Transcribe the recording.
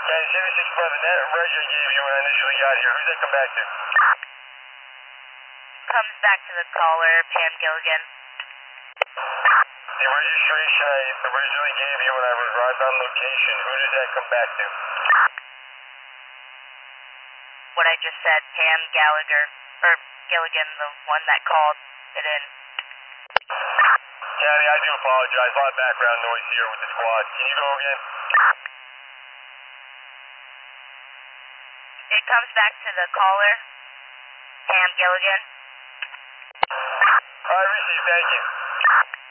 County 7611, that reg I gave you when I initially got here, who's that come back to? Comes back to the caller, Pam Gilligan. The registration I originally gave you when I arrived on location, who does that come back to? What I just said, Pam Gallagher, or Gilligan, the one that called it in. County, I do apologize. A lot of background noise here with the squad. Can you go again? It comes back to the caller, Pam Gilligan. All right, received. Thank you.